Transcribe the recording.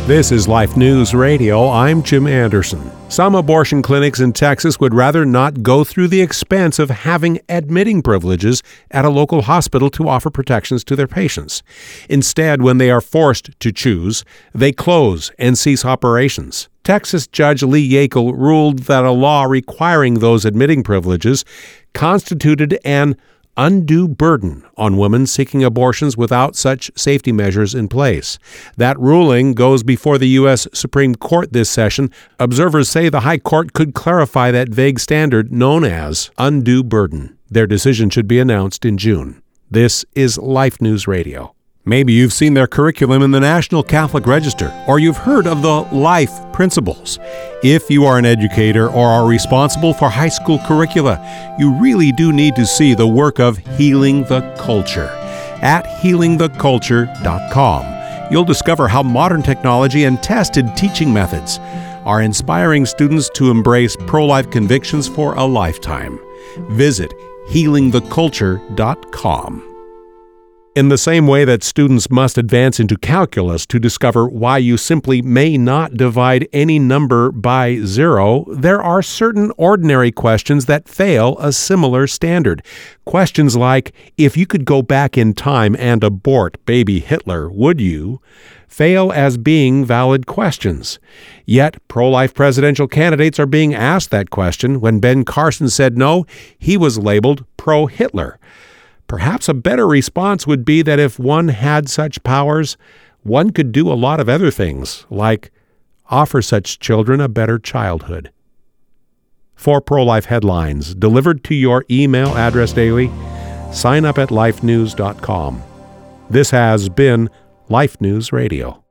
This is Life News Radio. I'm Jim Anderson. Some abortion clinics in Texas would rather not go through the expense of having admitting privileges at a local hospital to offer protections to their patients. Instead, when they are forced to choose, they close and cease operations. Texas Judge Lee Yackel ruled that a law requiring those admitting privileges constituted an undue burden on women seeking abortions without such safety measures in place. That ruling goes before the U.S. Supreme Court this session. Observers say the High Court could clarify that vague standard known as undue burden. Their decision should be announced in June. This is Life News Radio. Maybe you've seen their curriculum in the National Catholic Register, or you've heard of the LIFE principles. If you are an educator or are responsible for high school curricula, you really do need to see the work of Healing the Culture. At healingtheculture.com, you'll discover how modern technology and tested teaching methods are inspiring students to embrace pro-life convictions for a lifetime. Visit healingtheculture.com. In the same way that students must advance into calculus to discover why you simply may not divide any number by zero, there are certain ordinary questions that fail a similar standard. Questions like, if you could go back in time and abort baby Hitler, would you? Fail as being valid questions. Yet, pro-life presidential candidates are being asked that question. When Ben Carson said no, he was labeled pro-Hitler. Perhaps a better response would be that if one had such powers, one could do a lot of other things, like offer such children a better childhood. For pro-life headlines delivered to your email address daily, sign up at lifenews.com. This has been Life News Radio.